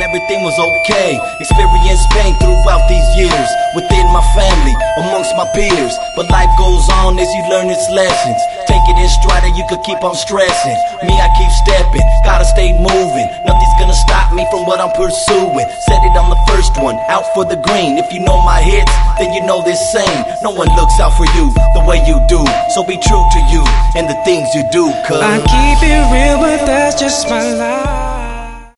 everything was okay. Experienced pain throughout these years, within my family, amongst my peers. But life goes on as you learn its lessons. Take it in stride or you could keep on stressing. Me, I keep stepping, gotta stay moving. Nothing's gonna stop me from what I'm pursuing. Said it on the first one, out for the green. If you know my hits, then you know this saying. No one looks out for you the way you do. So be true to you and the things you do, cause I keep it real, but that's just my life.